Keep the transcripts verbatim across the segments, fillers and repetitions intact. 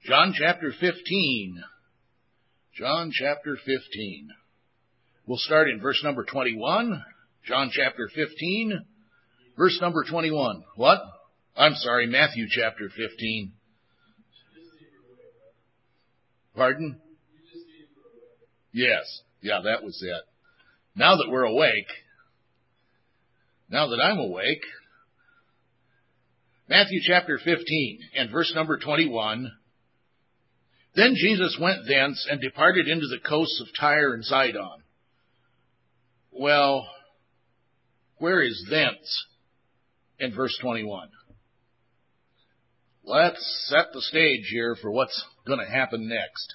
John chapter fifteen. John chapter fifteen. We'll start in verse number twenty-one. John chapter fifteen, verse number twenty-one. What? I'm sorry, Matthew chapter fifteen. Pardon? Yes. Yeah, that was it. Now that we're awake, now that I'm awake, Matthew chapter fifteen and verse number twenty-one. Then Jesus went thence and departed into the coasts of Tyre and Sidon. Well, where is thence in verse twenty-one? Let's set the stage here for what's going to happen next.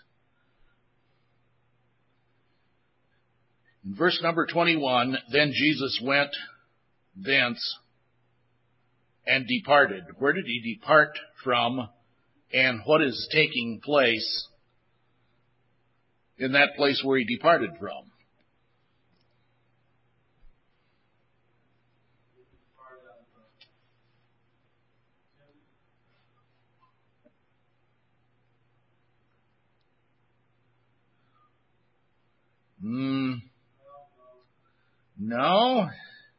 In verse number twenty-one, then Jesus went thence and departed. Where did he depart from, and what is taking place in that place where he departed from? Hmm. No.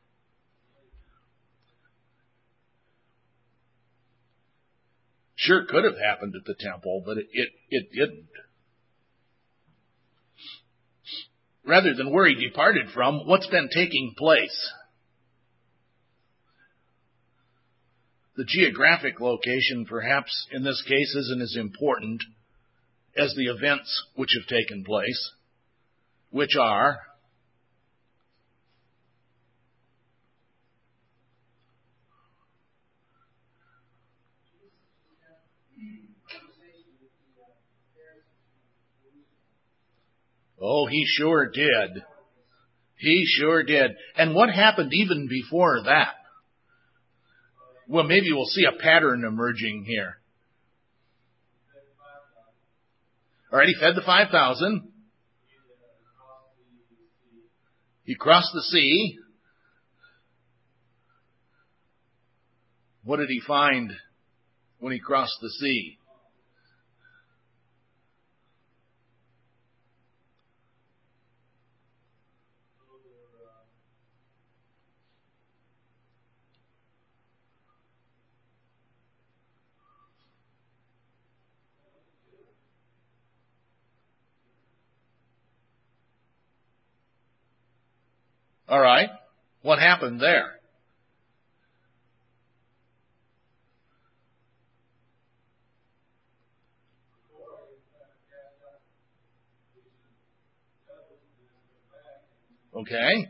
Sure could have happened at the temple, but it, it, it didn't. Rather than where he departed from, what's been taking place? The geographic location, perhaps, in this case, isn't as important as the events which have taken place, which are Oh, he sure did. He sure did. And what happened even before that? Well, maybe we'll see a pattern emerging here. Already fed the five thousand. He crossed the sea. What did he find when he crossed the sea? All right. What happened there? Okay.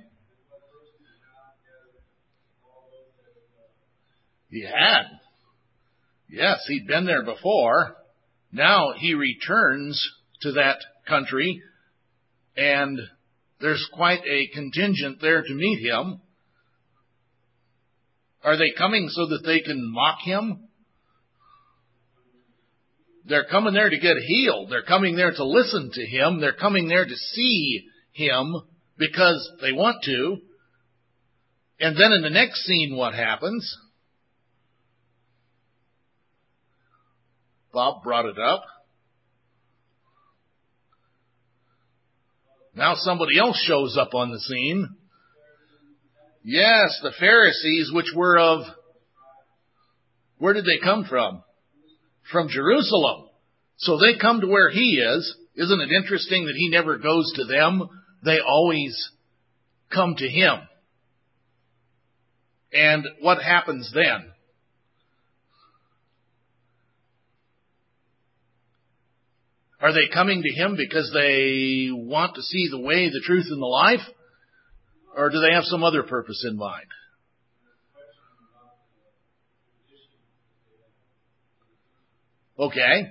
He had. Yes, he'd been there before. Now he returns to that country, and there's quite a contingent there to meet him. Are they coming so that they can mock him? They're coming there to get healed. They're coming there to listen to him. They're coming there to see him because they want to. And then in the next scene, what happens? Bob brought it up. Now somebody else shows up on the scene. Yes, the Pharisees, which were of, where did they come from? From Jerusalem. So they come to where he is. Isn't it interesting that he never goes to them? They always come to him. And what happens then? Are they coming to him because they want to see the way, the truth, and the life? Or do they have some other purpose in mind? Okay.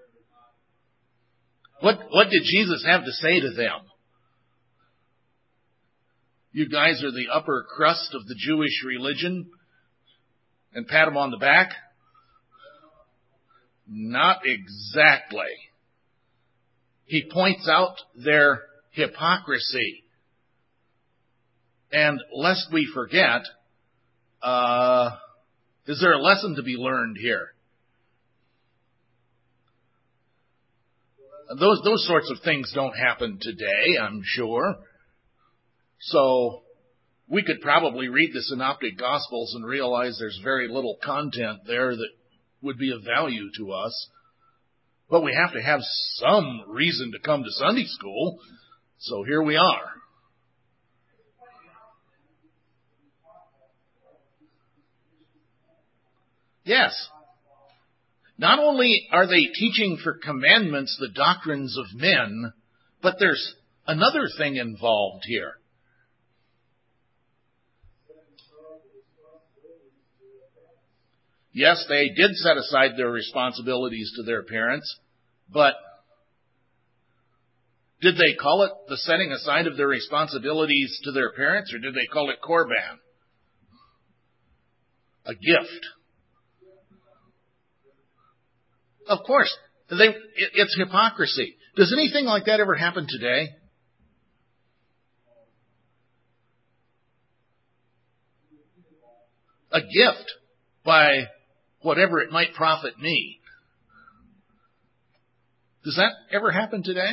What, what did Jesus have to say to them? You guys are the upper crust of the Jewish religion, and pat them on the back? Not exactly. He points out their hypocrisy. And lest we forget, uh, is there a lesson to be learned here? Those, those sorts of things don't happen today, I'm sure. So we could probably read the Synoptic Gospels and realize there's very little content there that would be of value to us. But we have to have some reason to come to Sunday school. So here we are. Yes. Not only are they teaching for commandments the doctrines of men, but there's another thing involved here. Yes, they did set aside their responsibilities to their parents, but did they call it the setting aside of their responsibilities to their parents, or did they call it Korban? A gift. Of course, they, it, it's hypocrisy. Does anything like that ever happen today? A gift by whatever it might profit me. Does that ever happen today?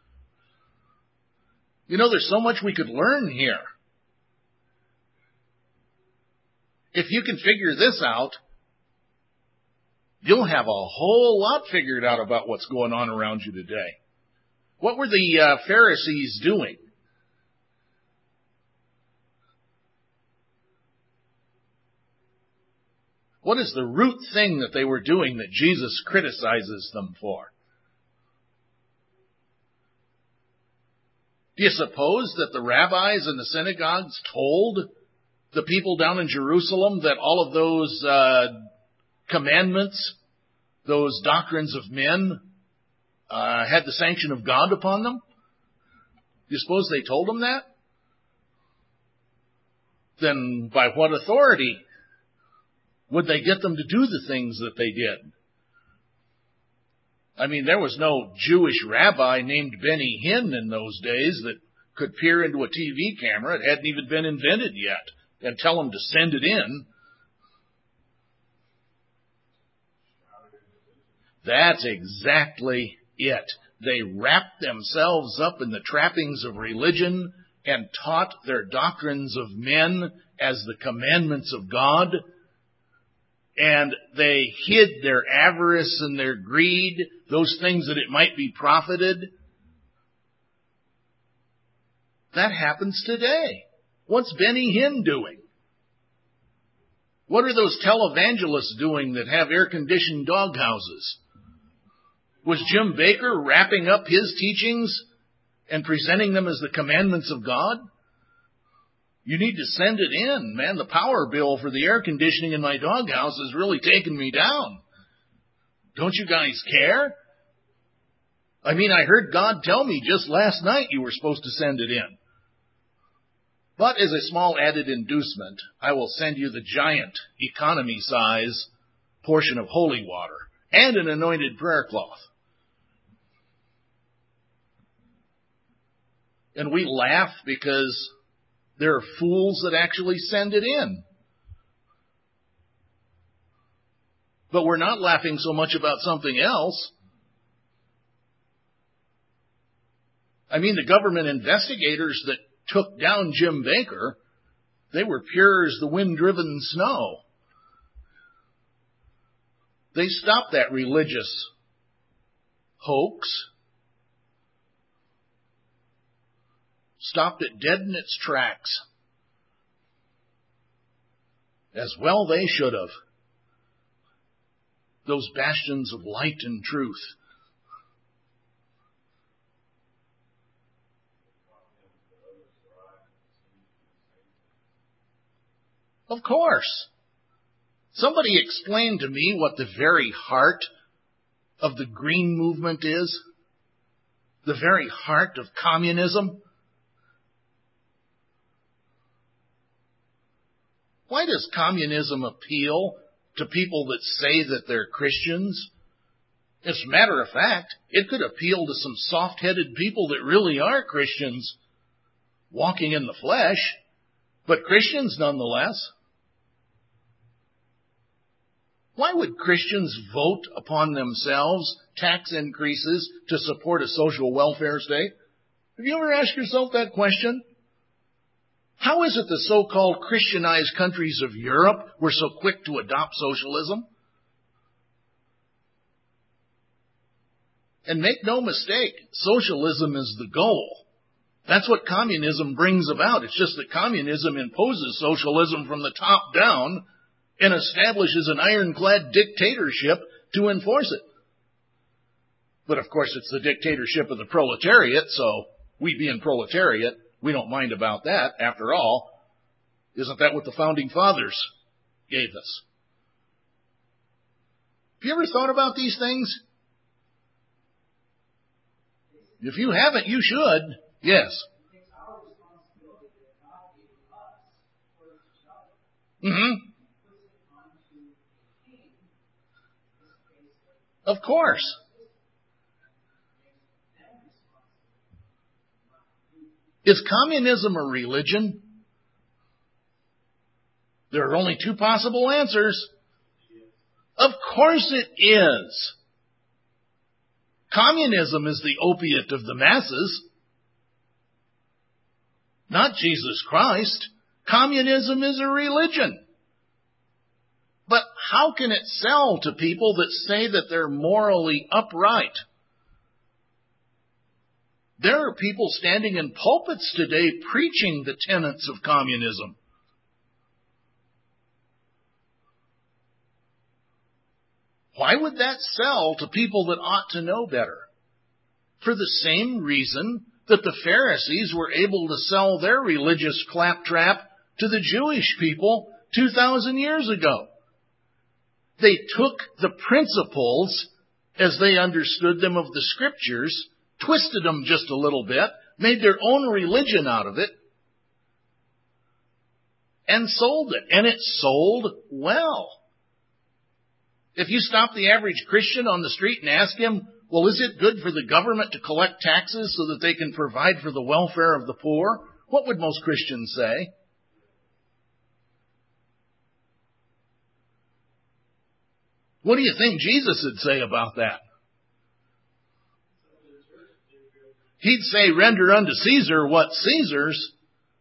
You know, there's so much we could learn here. If you can figure this out, you'll have a whole lot figured out about what's going on around you today. What were the uh, Pharisees doing? What is the root thing that they were doing that Jesus criticizes them for? Do you suppose that the rabbis in the synagogues told the people down in Jerusalem that all of those uh, commandments, those doctrines of men, uh, had the sanction of God upon them? Do you suppose they told them that? Then by what authority would they get them to do the things that they did? I mean, there was no Jewish rabbi named Benny Hinn in those days that could peer into a T V camera. It hadn't even been invented yet. And tell them to send it in. That's exactly it. They wrapped themselves up in the trappings of religion and taught their doctrines of men as the commandments of God. And they hid their avarice and their greed, those things that it might be profited. That happens today. What's Benny Hinn doing? What are those televangelists doing that have air-conditioned doghouses? Was Jim Bakker wrapping up his teachings and presenting them as the commandments of God? You need to send it in, man. The power bill for the air conditioning in my doghouse is really taking me down. Don't you guys care? I mean, I heard God tell me just last night you were supposed to send it in. But as a small added inducement, I will send you the giant economy size portion of holy water and an anointed prayer cloth. And we laugh because there are fools that actually send it in. But we're not laughing so much about something else. I mean, the government investigators that took down Jim Bakker, they were pure as the wind-driven snow. They stopped that religious hoax. Stopped it dead in its tracks. As well they should have. Those bastions of light and truth. Of course. Somebody explained to me what the very heart of the green movement is. The very heart of communism. Why does communism appeal to people that say that they're Christians? As a matter of fact, it could appeal to some soft-headed people that really are Christians, walking in the flesh, but Christians nonetheless. Why would Christians vote upon themselves tax increases to support a social welfare state? Have you ever asked yourself that question? How is it the so-called Christianized countries of Europe were so quick to adopt socialism? And make no mistake, socialism is the goal. That's what communism brings about. It's just that communism imposes socialism from the top down and establishes an ironclad dictatorship to enforce it. But of course, it's the dictatorship of the proletariat, so we being proletariat, we don't mind about that. After all, isn't that what the founding fathers gave us? Have you ever thought about these things? If you haven't, you should. Yes. Mm-hmm. Of course. Is communism a religion? There are only two possible answers. Of course it is. Communism is the opiate of the masses, not Jesus Christ. Communism is a religion. But how can it sell to people that say that they're morally upright? There are people standing in pulpits today preaching the tenets of communism. Why would that sell to people that ought to know better? For the same reason that the Pharisees were able to sell their religious claptrap to the Jewish people two thousand years ago. They took the principles as they understood them of the Scriptures, twisted them just a little bit, made their own religion out of it, and sold it. And it sold well. If you stop the average Christian on the street and ask him, well, is it good for the government to collect taxes so that they can provide for the welfare of the poor? What would most Christians say? What do you think Jesus would say about that? He'd say, render unto Caesar what's Caesar's.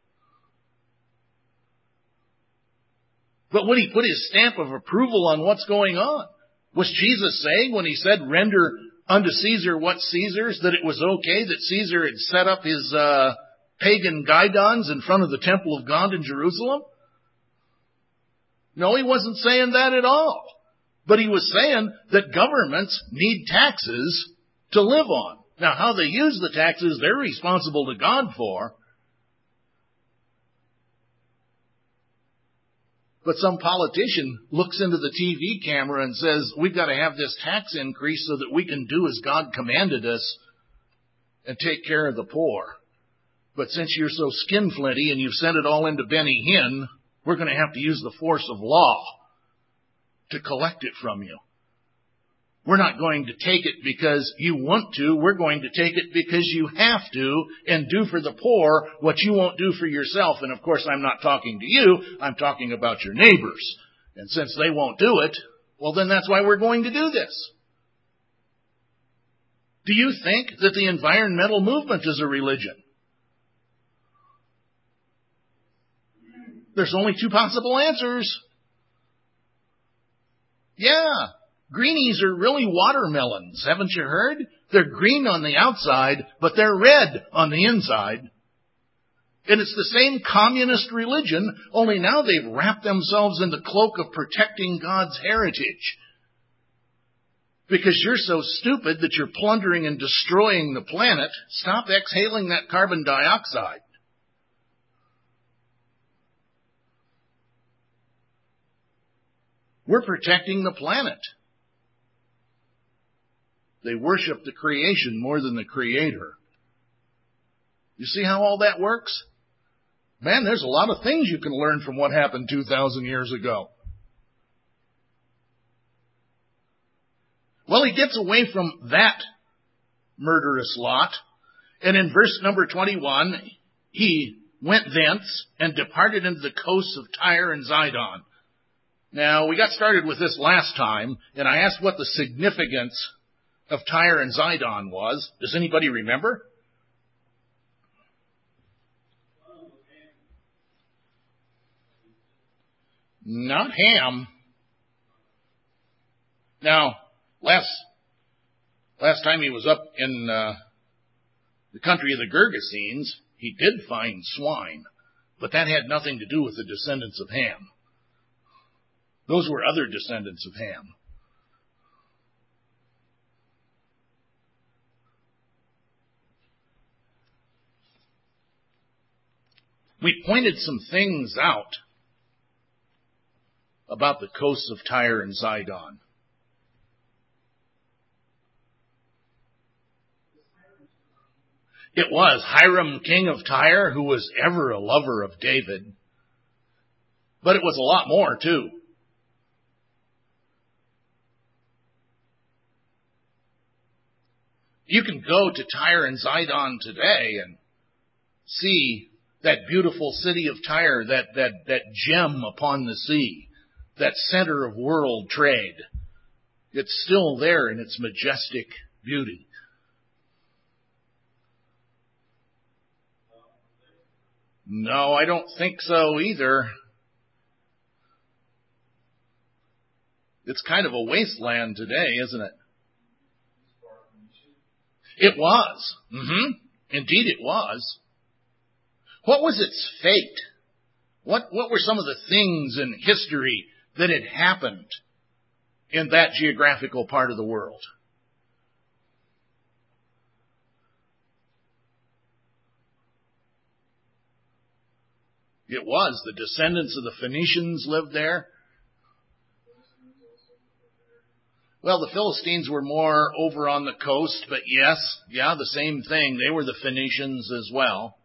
But would he put his stamp of approval on what's going on? Was Jesus saying when he said, render unto Caesar what's Caesar's, that it was okay that Caesar had set up his uh, pagan guidons in front of the temple of God in Jerusalem? No, he wasn't saying that at all. But he was saying that governments need taxes to live on. Now, how they use the taxes, they're responsible to God for. But some politician looks into the T V camera and says, we've got to have this tax increase so that we can do as God commanded us and take care of the poor. But since you're so skinflinty and you've sent it all into Benny Hinn, we're going to have to use the force of law to collect it from you. We're not going to take it because you want to. We're going to take it because you have to and do for the poor what you won't do for yourself. And of course, I'm not talking to you. I'm talking about your neighbors. And since they won't do it, well, then that's why we're going to do this. Do you think that the environmental movement is a religion? There's only two possible answers. Yeah. Greenies are really watermelons, haven't you heard? They're green on the outside, but they're red on the inside. And it's the same communist religion, only now they've wrapped themselves in the cloak of protecting God's heritage. Because you're so stupid that you're plundering and destroying the planet, stop exhaling that carbon dioxide. We're protecting the planet. They worship the creation more than the Creator. You see how all that works? Man, there's a lot of things you can learn from what happened two thousand years ago. Well, he gets away from that murderous lot. And in verse number twenty-one, he went thence and departed into the coasts of Tyre and Zidon. Now, we got started with this last time, and I asked what the significance of Tyre and Zidon was. Does anybody remember? Not Ham. Now, last last time he was up in uh, the country of the Gergesenes, he did find swine, but that had nothing to do with the descendants of Ham. Those were other descendants of Ham. We pointed some things out about the coasts of Tyre and Zidon. It was Hiram, king of Tyre, who was ever a lover of David. But it was a lot more, too. You can go to Tyre and Zidon today and see that beautiful city of Tyre, that, that, that gem upon the sea, that center of world trade. It's still there in its majestic beauty. No, I don't think so either. It's kind of a wasteland today, isn't it? It was. Mm-hmm. Indeed it was. What was its fate? What, what were some of the things in history that had happened in that geographical part of the world? It was. The descendants of the Phoenicians lived there. Well, the Philistines were more over on the coast, but yes, yeah, the same thing. They were the Phoenicians as well.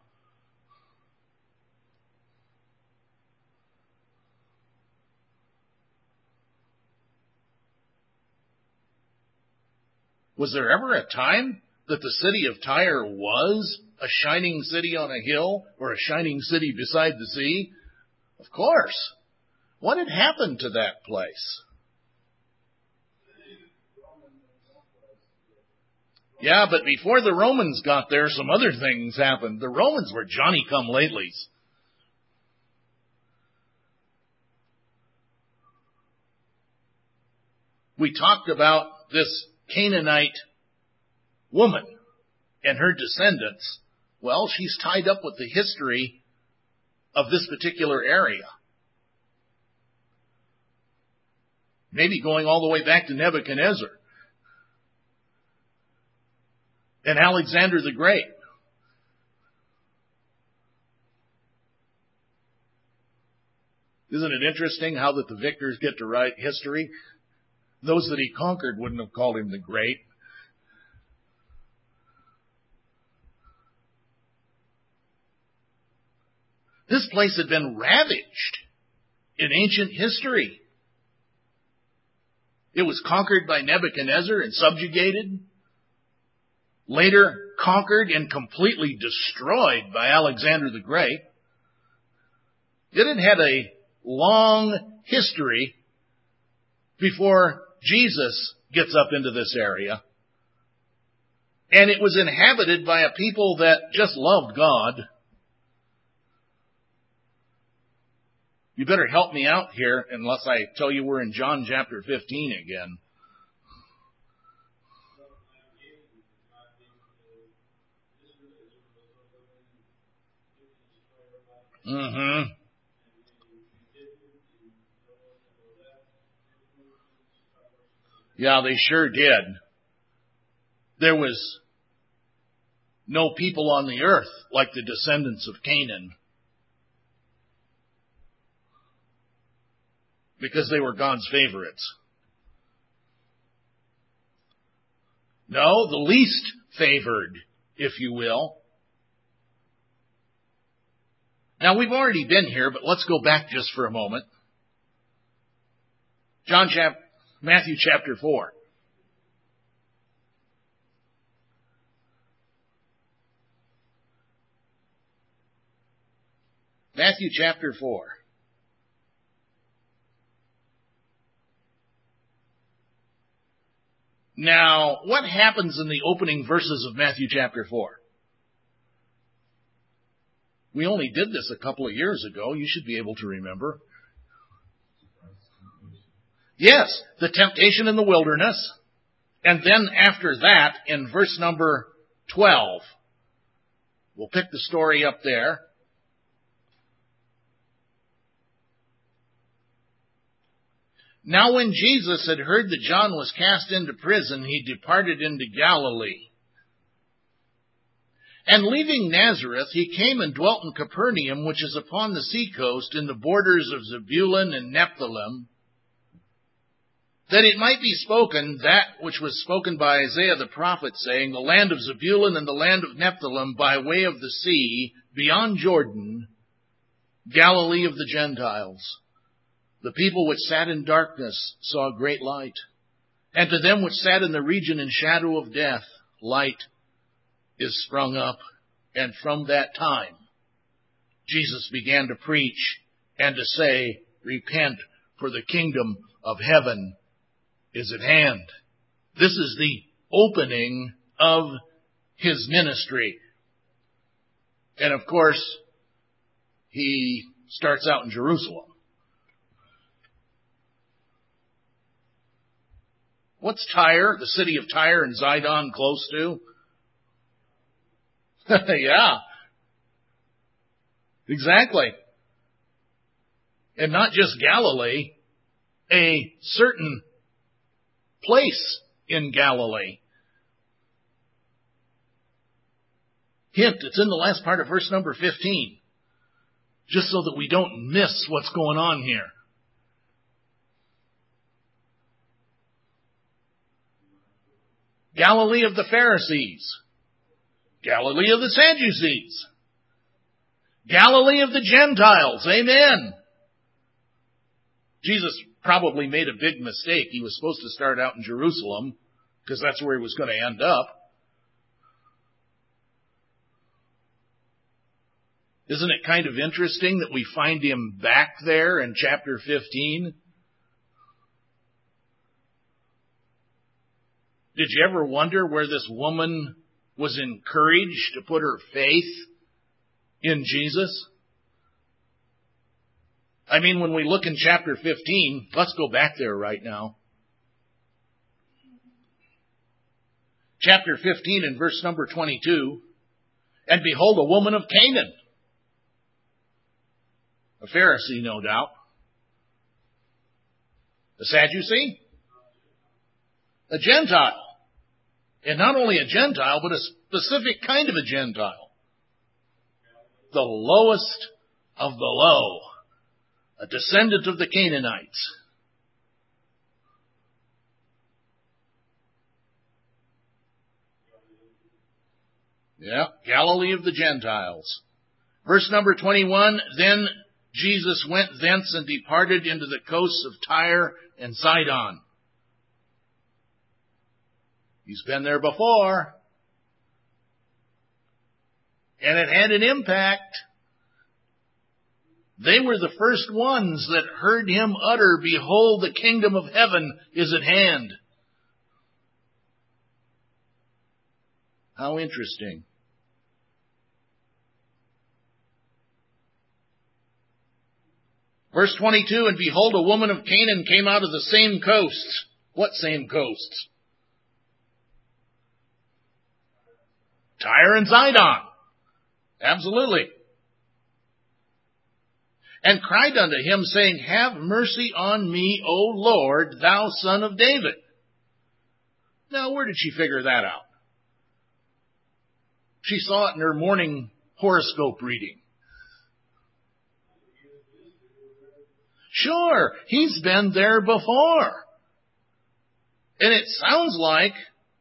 Was there ever a time that the city of Tyre was a shining city on a hill or a shining city beside the sea? Of course. What had happened to that place? Yeah, but before the Romans got there, some other things happened. The Romans were Johnny-come-latelys. We talked about this Canaanite woman and her descendants. Well, she's tied up with the history of this particular area. Maybe going all the way back to Nebuchadnezzar and Alexander the Great. Isn't it interesting how that the victors get to write history? Those that he conquered wouldn't have called him the Great. This place had been ravaged in ancient history. It was conquered by Nebuchadnezzar and subjugated. Later conquered and completely destroyed by Alexander the Great. It had had a long history before Jesus gets up into this area. And it was inhabited by a people that just loved God. You better help me out here unless I tell you we're in John chapter fifteen again. Mm-hmm. Yeah, they sure did. There was no people on the earth like the descendants of Canaan, because they were God's favorites. No, the least favored, if you will. Now, we've already been here, but let's go back just for a moment. John chap- Matthew chapter four. Matthew chapter four. Now, what happens in the opening verses of Matthew chapter four? We only did this a couple of years ago. You should be able to remember. Yes, the temptation in the wilderness. And then after that, in verse number twelve, we'll pick the story up there. Now when Jesus had heard that John was cast into prison, he departed into Galilee. And leaving Nazareth, he came and dwelt in Capernaum, which is upon the seacoast, in the borders of Zebulun and Nephthalim, that it might be spoken that which was spoken by Isaiah the prophet, saying, the land of Zebulun and the land of Nephthalim, by way of the sea, beyond Jordan, Galilee of the Gentiles. The people which sat in darkness saw great light. And to them which sat in the region and shadow of death, light is sprung up. And from that time, Jesus began to preach and to say, repent, for the kingdom of heaven is at hand. This is the opening of his ministry. And of course, he starts out in Jerusalem. What's Tyre, the city of Tyre and Zidon, close to? Yeah. Exactly. And not just Galilee, a certain place in Galilee. Hint, it's in the last part of verse number fifteen. Just so that we don't miss what's going on here. Galilee of the Pharisees. Galilee of the Sadducees. Galilee of the Gentiles. Amen. Jesus probably made a big mistake. He was supposed to start out in Jerusalem, because that's where he was going to end up. Isn't it kind of interesting that we find him back there in chapter fifteen? Did you ever wonder where this woman was encouraged to put her faith in Jesus? I mean, when we look in chapter fifteen, let's go back there right now. Chapter fifteen and verse number twenty-two. And behold, a woman of Canaan. A Pharisee, no doubt. A Sadducee? A Gentile. And not only a Gentile, but a specific kind of a Gentile. The lowest of the low. A descendant of the Canaanites. Yeah, Galilee of the Gentiles. Verse number twenty-one, then Jesus went thence and departed into the coasts of Tyre and Sidon. He's been there before. And it had an impact. They were the first ones that heard him utter, behold, the kingdom of heaven is at hand. How interesting. Verse twenty-two, and behold, a woman of Canaan came out of the same coasts. What same coasts? Tyre and Sidon. Absolutely. And cried unto him, saying, have mercy on me, O Lord, thou son of David. Now, where did she figure that out? She saw it in her morning horoscope reading. Sure, he's been there before. And it sounds like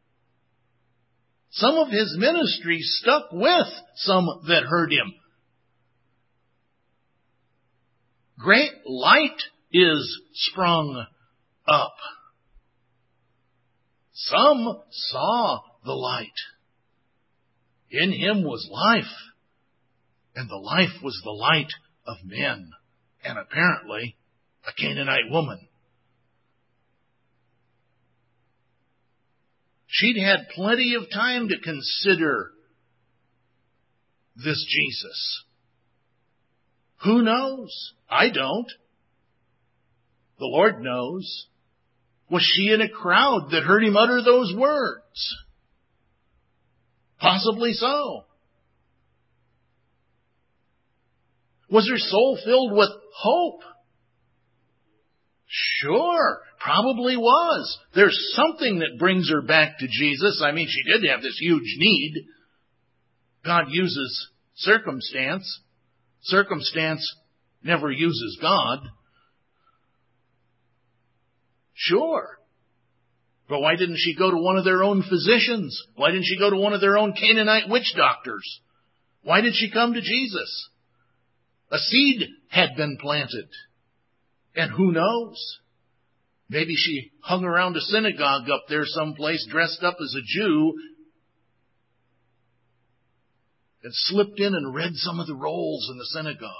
some of his ministry stuck with some that heard him. Great light is sprung up. Some saw the light. In him was life, and the life was the light of men, and apparently a Canaanite woman. She'd had plenty of time to consider this Jesus. Who knows? I don't. The Lord knows. Was she in a crowd that heard him utter those words? Possibly so. Was her soul filled with hope? Sure, probably was. There's something that brings her back to Jesus. I mean, she did have this huge need. God uses circumstance. Circumstance never uses God. Sure. But why didn't she go to one of their own physicians? Why didn't she go to one of their own Canaanite witch doctors? Why did she come to Jesus? A seed had been planted. And who knows? Maybe she hung around a synagogue up there someplace dressed up as a Jew and slipped in and read some of the rolls in the synagogue.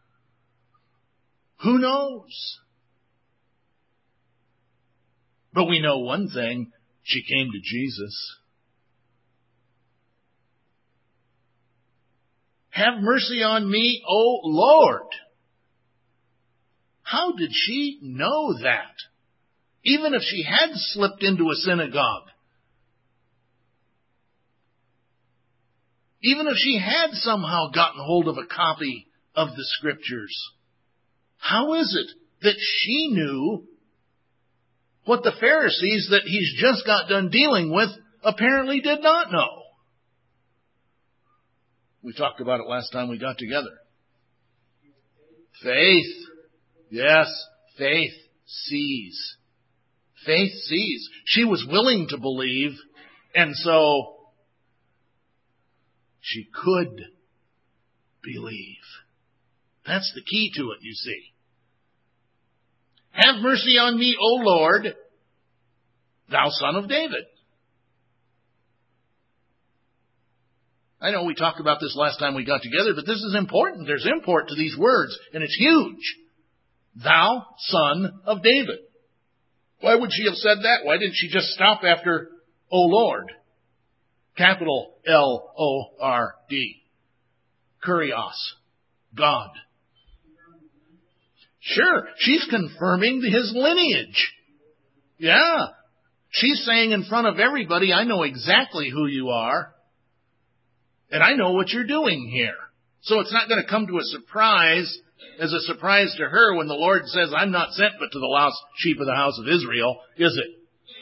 Who knows? But we know one thing. She came to Jesus. Have mercy on me, O Lord. How did she know that? Even if she had slipped into a synagogue. Even if she had somehow gotten hold of a copy of the Scriptures. How is it that she knew what the Pharisees that he's just got done dealing with apparently did not know? We talked about it last time we got together. Faith. Yes, faith sees. Faith sees. She was willing to believe, and so she could believe. That's the key to it, you see. Have mercy on me, O Lord, thou Son of David. I know we talked about this last time we got together, but this is important. There's import to these words, and it's huge. Thou Son of David. Why would she have said that? Why didn't she just stop after O Lord? Capital L O R D. Kurios. God. Sure, she's confirming his lineage. Yeah. She's saying in front of everybody, I know exactly who you are. And I know what you're doing here. So it's not going to come to a surprise, as a surprise to her when the Lord says, I'm not sent but to the lost sheep of the house of Israel, is it?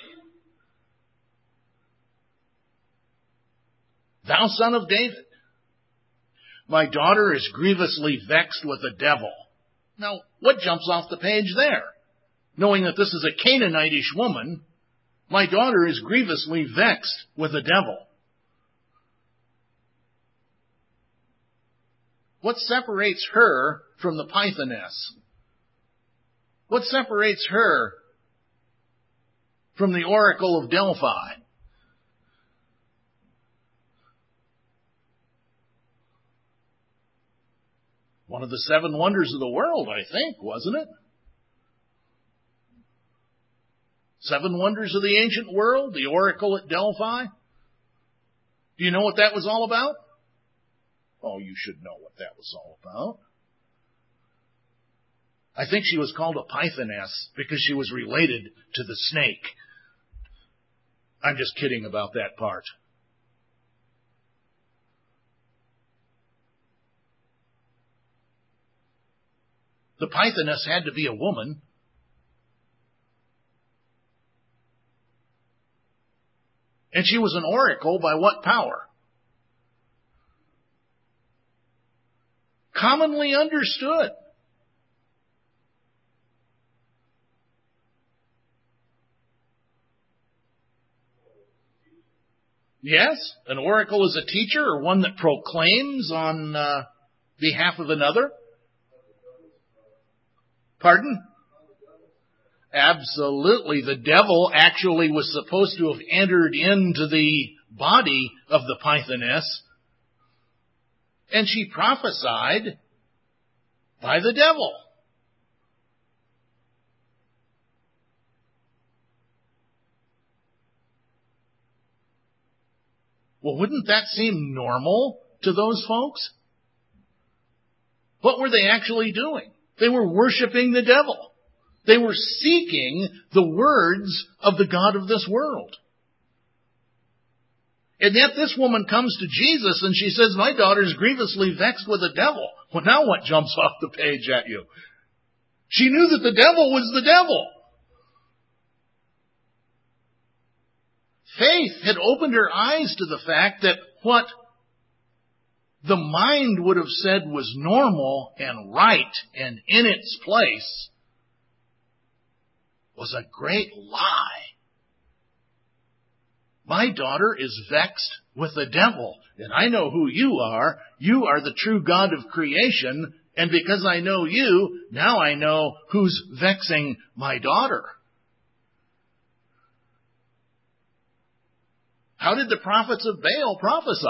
Thou Son of David, my daughter is grievously vexed with the devil. Now, what jumps off the page there? Knowing that this is a Canaanitish woman, my daughter is grievously vexed with the devil. What separates her from the Pythoness? What separates her from the Oracle of Delphi? One of the seven wonders of the world, I think, wasn't it? Seven wonders of the ancient world, the Oracle at Delphi. Do you know what that was all about? Oh, you should know what that was all about. I think she was called a Pythoness because she was related to the snake. I'm just kidding about that part. The Pythoness had to be a woman. And she was an oracle by what power? Commonly understood. Yes, an oracle is a teacher or one that proclaims on uh, behalf of another. Pardon? Absolutely. The devil actually was supposed to have entered into the body of the Pythoness, and she prophesied by the devil. Well, wouldn't that seem normal to those folks? What were they actually doing? They were worshiping the devil. They were seeking the words of the god of this world. And yet this woman comes to Jesus and she says, my daughter's grievously vexed with the devil. Well, now what jumps off the page at you? She knew that the devil was the devil. Faith had opened her eyes to the fact that what the mind would have said was normal and right and in its place was a great lie. My daughter is vexed with the devil, and I know who you are. You are the true God of creation, and because I know you, now I know who's vexing my daughter. How did the prophets of Baal prophesy?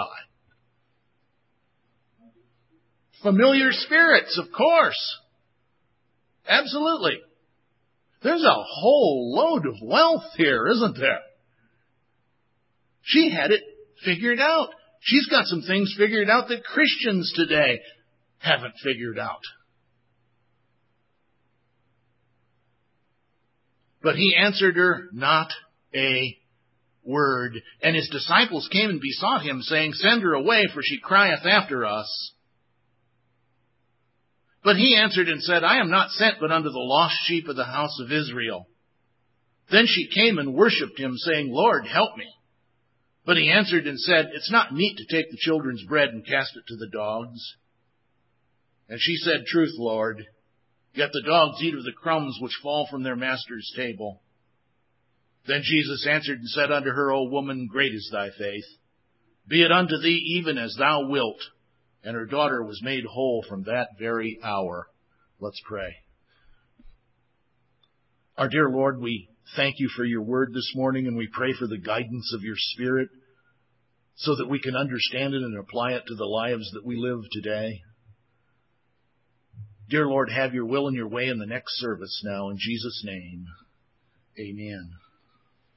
Familiar spirits, of course. Absolutely. There's a whole load of wealth here, isn't there? She had it figured out. She's got some things figured out that Christians today haven't figured out. But he answered her not a word. And his disciples came and besought him, saying, send her away, for she crieth after us. But he answered and said, I am not sent but unto the lost sheep of the house of Israel. Then she came and worshipped him, saying, Lord, help me. But he answered and said, it's not meet to take the children's bread and cast it to the dogs. And she said, truth, Lord, yet the dogs eat of the crumbs which fall from their master's table. Then Jesus answered and said unto her, O woman, great is thy faith. Be it unto thee even as thou wilt. And her daughter was made whole from that very hour. Let's pray. Our dear Lord, we thank you for your word this morning, and we pray for the guidance of your Spirit so that we can understand it and apply it to the lives that we live today. Dear Lord, have your will and your way in the next service now. In Jesus' name, amen.